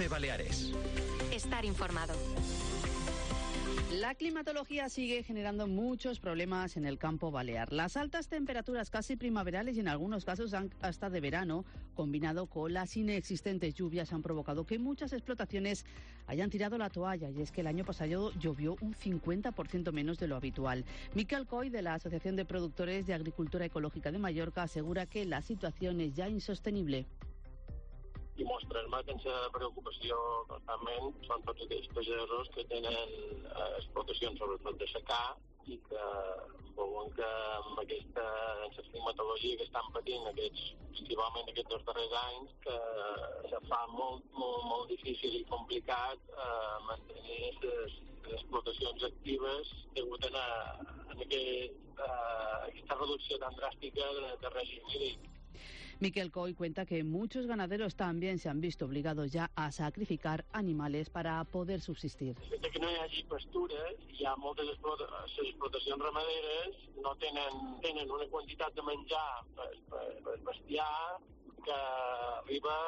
FM Baleares. Estar informado. La climatología sigue generando muchos problemas en el campo balear. Las altas temperaturas casi primaverales y en algunos casos hasta de verano, combinado con las inexistentes lluvias, han provocado que muchas explotaciones hayan tirado la toalla. Y es que el año pasado llovió un 50% menos de lo habitual. Miquel Coll, de la Asociación de Productores de Agricultura Ecológica de Mallorca, asegura que la situación es ya insostenible. I mostra el sense preocupació constantment són tots aquells pagesos que tenen explotacions sobretot de secà i que veuen que amb aquesta climatologia que estan patint principalment aquests 2 darrers anys, que se fa molt difícil i complicat mantenir les explotacions actives degut a aquesta reducció tan dràstica de règim hídric. Miquel Coll cuenta que muchos ganaderos también se han visto obligados ya a sacrificar animales para poder subsistir. Des que no hi hagi pastures, hi ha moltes explotacions ramaderes, no tenen una quantitat de menjar per bestiar que arriba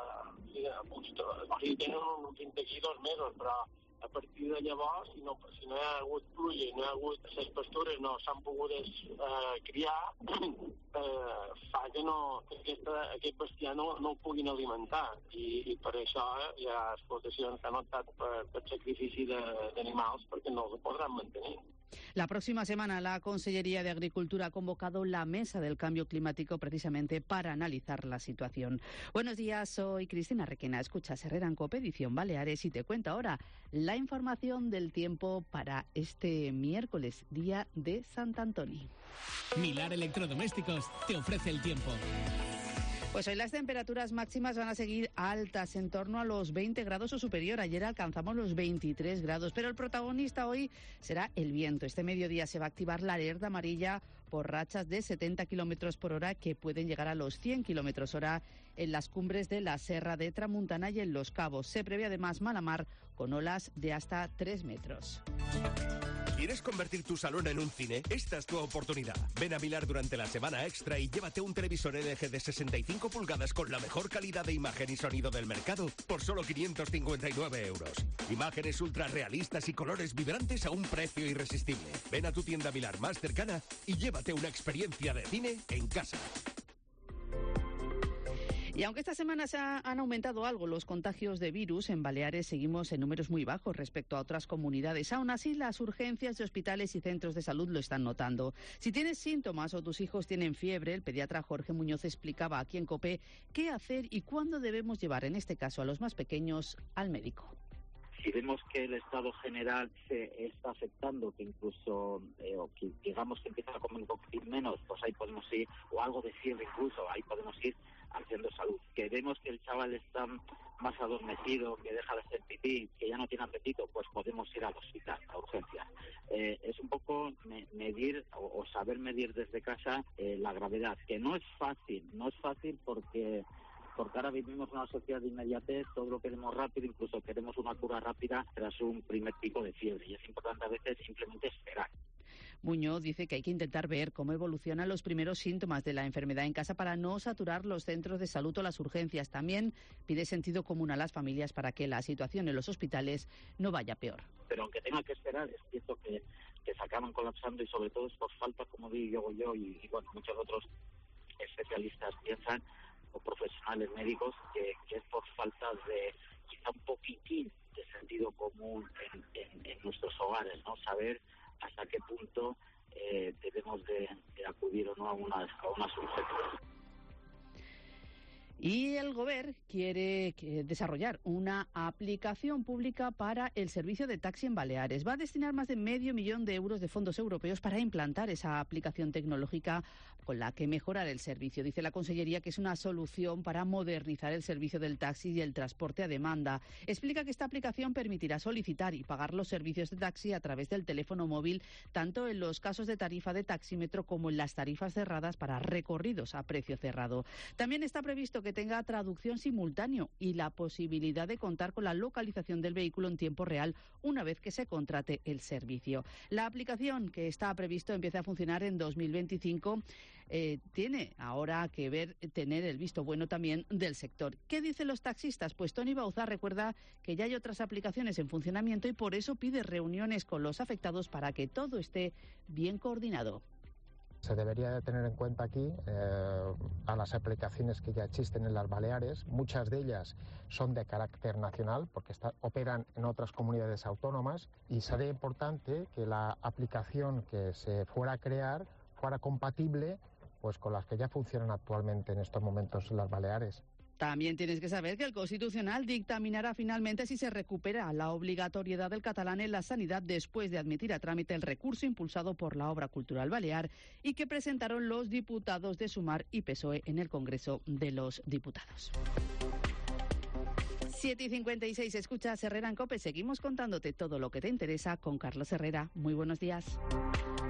tenen fins d'aquí 2 mesos, però a partir de llavors, si no hi ha hagut pluja i no hi ha hagut les pastures, no s'han pogut criar, fa que aquest bestiar no el puguin alimentar. I per això hi ha explotacions que han optat per sacrifici d'animals perquè no els podran mantenir. La próxima semana la Consellería de Agricultura ha convocado la Mesa del Cambio Climático precisamente para analizar la situación. Buenos días, soy Cristina Requena. Escuchas Herrera en COPE, edición Baleares, y te cuento ahora la información del tiempo para este miércoles, día de Sant Antoni. Milar Electrodomésticos te ofrece el tiempo. Pues hoy las temperaturas máximas van a seguir altas, en torno a los 20 grados o superior. Ayer alcanzamos los 23 grados, pero el protagonista hoy será el viento. Este mediodía se va a activar la alerta amarilla por rachas de 70 kilómetros por hora que pueden llegar a los 100 kilómetros hora en las cumbres de la Serra de Tramuntana y en Los Cabos. Se prevé además mala mar con olas de hasta 3 metros. ¿Quieres convertir tu salón en un cine? Esta es tu oportunidad. Ven a Milar durante la semana extra y llévate un televisor LG de 65 pulgadas con la mejor calidad de imagen y sonido del mercado por solo 559 euros. Imágenes ultra realistas y colores vibrantes a un precio irresistible. Ven a tu tienda Milar más cercana y llévate una experiencia de cine en casa. Y aunque esta semana han aumentado algo los contagios de virus, en Baleares seguimos en números muy bajos respecto a otras comunidades. Aún así, las urgencias de hospitales y centros de salud lo están notando. Si tienes síntomas o tus hijos tienen fiebre, el pediatra Jorge Muñoz explicaba aquí en COPE qué hacer y cuándo debemos llevar, en este caso a los más pequeños, al médico. Si vemos que el estado general se está afectando, que incluso, que digamos que empieza a comer un poquitín menos, pues ahí podemos ir, o algo de fiebre incluso, ahí podemos ir haciendo salud. Que vemos que el chaval está más adormecido, que deja de hacer pipí, que ya no tiene apetito, pues podemos ir al hospital, a urgencias. Es un poco medir o saber medir desde casa la gravedad, que no es fácil porque ahora vivimos una sociedad de inmediatez, todo lo queremos rápido, incluso queremos una cura rápida tras un primer pico de fiebre, y es importante a veces simplemente esperar. Muñoz dice que hay que intentar ver cómo evolucionan los primeros síntomas de la enfermedad en casa para no saturar los centros de salud o las urgencias. También pide sentido común a las familias para que la situación en los hospitales no vaya peor. Pero aunque tenga que esperar, es cierto que se acaban colapsando, y sobre todo es por falta, como digo yo, y bueno, muchos otros especialistas piensan, o profesionales médicos, que es por falta de quizá un poquitín de sentido común en nuestros hogares, ¿no? Saber hasta qué punto debemos de acudir o no a unas urgencias. Y el Govern quiere desarrollar una aplicación pública para el servicio de taxi en Baleares. Va a destinar más de $500.000 de euros de fondos europeos para implantar esa aplicación tecnológica con la que mejorar el servicio. Dice la Consellería que es una solución para modernizar el servicio del taxi y el transporte a demanda. Explica que esta aplicación permitirá solicitar y pagar los servicios de taxi a través del teléfono móvil, tanto en los casos de tarifa de taxímetro como en las tarifas cerradas para recorridos a precio cerrado. También está previsto que que tenga traducción simultáneo y la posibilidad de contar con la localización del vehículo en tiempo real una vez que se contrate el servicio. La aplicación, que está previsto empiece a funcionar en 2025, tiene ahora que tener el visto bueno también del sector. ¿Qué dicen los taxistas? Pues Toni Bauza recuerda que ya hay otras aplicaciones en funcionamiento y por eso pide reuniones con los afectados para que todo esté bien coordinado. Se debería de tener en cuenta aquí a las aplicaciones que ya existen en las Baleares. Muchas de ellas son de carácter nacional porque operan en otras comunidades autónomas, y sería importante que la aplicación que se fuera a crear fuera compatible pues con las que ya funcionan actualmente en estos momentos en las Baleares. También tienes que saber que el Constitucional dictaminará finalmente si se recupera la obligatoriedad del catalán en la sanidad después de admitir a trámite el recurso impulsado por la Obra Cultural Balear y que presentaron los diputados de Sumar y PSOE en el Congreso de los Diputados. 7:56, escuchas Herrera en COPE. Seguimos contándote todo lo que te interesa con Carlos Herrera. Muy buenos días.